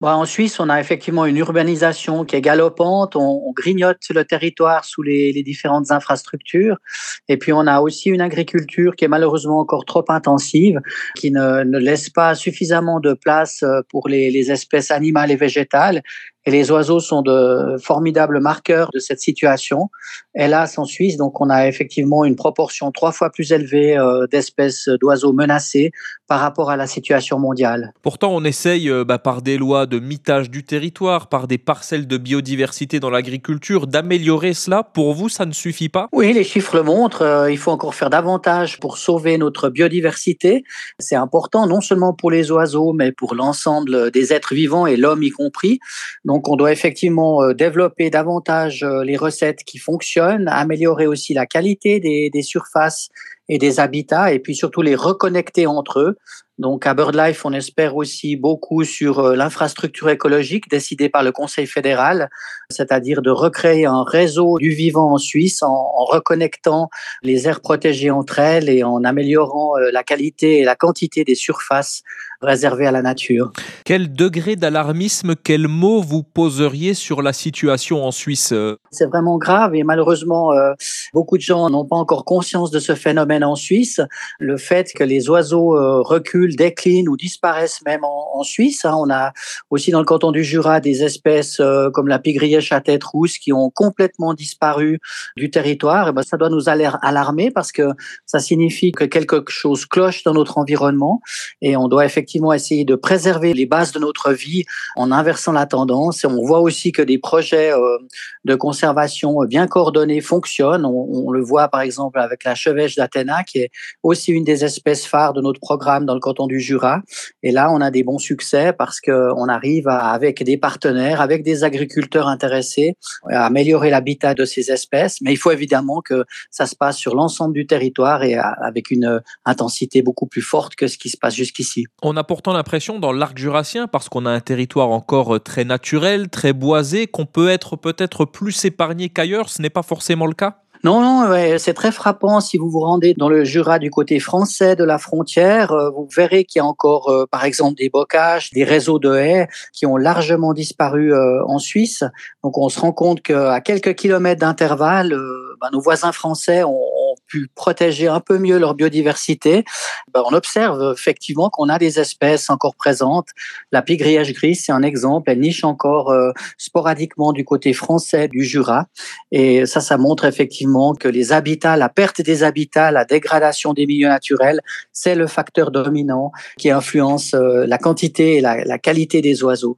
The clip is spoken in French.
En Suisse, on a effectivement une urbanisation qui est galopante. On grignote le territoire sous les différentes infrastructures. Et puis, on a aussi une agriculture qui est malheureusement encore trop intensive, qui ne laisse pas suffisamment de place pour les espèces animales et végétales. Et les oiseaux sont de formidables marqueurs de cette situation. Hélas, en Suisse, donc, on a effectivement une proportion 3 fois plus élevée d'espèces d'oiseaux menacés par rapport à la situation mondiale. Pourtant, on essaye par des lois de mitage du territoire, par des parcelles de biodiversité dans l'agriculture, d'améliorer cela. Pour vous, ça ne suffit pas? Oui, les chiffres le montrent. Il faut encore faire davantage pour sauver notre biodiversité. C'est important non seulement pour les oiseaux, mais pour l'ensemble des êtres vivants et l'homme y compris. Donc, on doit effectivement développer davantage les recettes qui fonctionnent, améliorer aussi la qualité des surfaces et des habitats, et puis surtout les reconnecter entre eux. Donc, à BirdLife, on espère aussi beaucoup sur l'infrastructure écologique décidée par le Conseil fédéral, c'est-à-dire de recréer un réseau du vivant en Suisse en reconnectant les aires protégées entre elles et en améliorant la qualité et la quantité des surfaces réservées à la nature. Quel degré d'alarmisme, quel mot vous poseriez sur la situation en Suisse? C'est vraiment grave et malheureusement, beaucoup de gens n'ont pas encore conscience de ce phénomène en Suisse. Le fait que les oiseaux reculent, déclinent ou disparaissent même en Suisse, hein. On a aussi dans le canton du Jura des espèces comme la pygrièche à tête rousse qui ont complètement disparu du territoire. Et ben, ça doit nous alarmer parce que ça signifie que quelque chose cloche dans notre environnement et on doit effectivement essayer de préserver les bases de notre vie en inversant la tendance. Et on voit aussi que des projets de conservation bien coordonnés fonctionnent. On le voit par exemple avec la chevêche d'Athéna, qui est aussi une des espèces phares de notre programme dans le canton du Jura. Et là, on a des bons succès parce qu'on arrive avec des partenaires, avec des agriculteurs intéressés, à améliorer l'habitat de ces espèces. Mais il faut évidemment que ça se passe sur l'ensemble du territoire et avec une intensité beaucoup plus forte que ce qui se passe jusqu'ici. On a pourtant l'impression dans l'arc jurassien, parce qu'on a un territoire encore très naturel, très boisé, qu'on peut être peut-être plus épargné qu'ailleurs. Ce n'est pas forcément le cas? Non, non, ouais, c'est très frappant. Si vous vous rendez dans le Jura du côté français de la frontière, vous verrez qu'il y a encore, par exemple, des bocages, des réseaux de haies qui ont largement disparu en Suisse. Donc, on se rend compte qu'à quelques kilomètres d'intervalle, nos voisins français ont pu protéger un peu mieux leur biodiversité. On observe effectivement qu'on a des espèces encore présentes. La pygrièche grise, c'est un exemple. Elle niche encore sporadiquement du côté français du Jura. Et ça montre effectivement que les habitats, la perte des habitats, la dégradation des milieux naturels, c'est le facteur dominant qui influence la quantité et la qualité des oiseaux.